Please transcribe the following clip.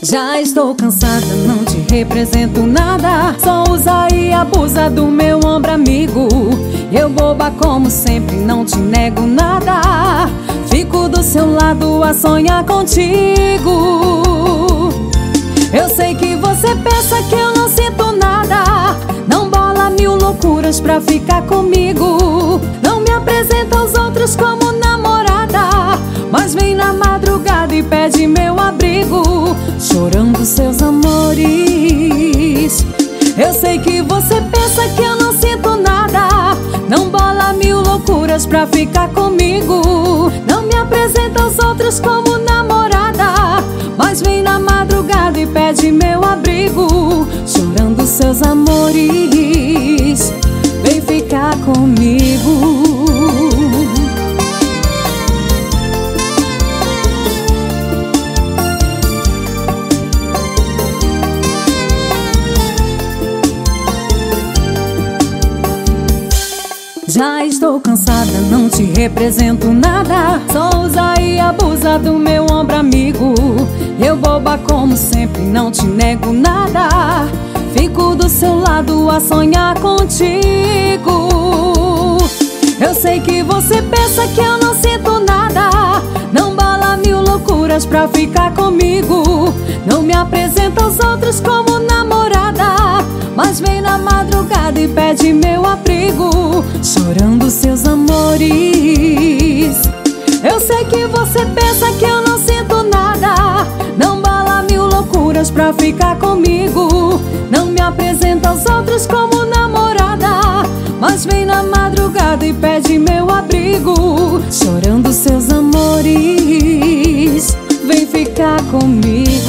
Já estou cansada, não te represento nada. Só usa e abusa do meu ombro amigo. Eu boba como sempre, não te nego nada. Fico do seu lado a sonhar contigo. Eu sei que você pensa que eu não sinto nada. Não bola mil loucuras pra ficar comigo. Não me apresenta aos outros como namorada, mas vem na madrugada e pede meu abrigo, chorando seus amores. Eu sei que você pensa que eu não sinto nada. Não bola mil loucuras pra ficar comigo. Não me apresenta aos outros como namorada, mas vem na madrugada e pede meu abrigo, chorando seus amores. Vem ficar comigo. Já estou cansada, não te represento nada. Só usa e abusa do meu ombro amigo. Eu boba como sempre, não te nego nada. Fico do seu lado a sonhar contigo. Eu sei que você pensa que eu não sinto nada. Não bola mil loucuras pra ficar comigo. Não me apresenta aos outros como namorada, mas vem na madrugada e pede meu abrigo, chorando seus amores. Eu sei que você pensa que eu não sinto nada. Não bola mil loucuras pra ficar comigo. Não me apresenta aos outros como namorada, mas vem na madrugada e pede meu abrigo, chorando seus amores. Vem ficar comigo.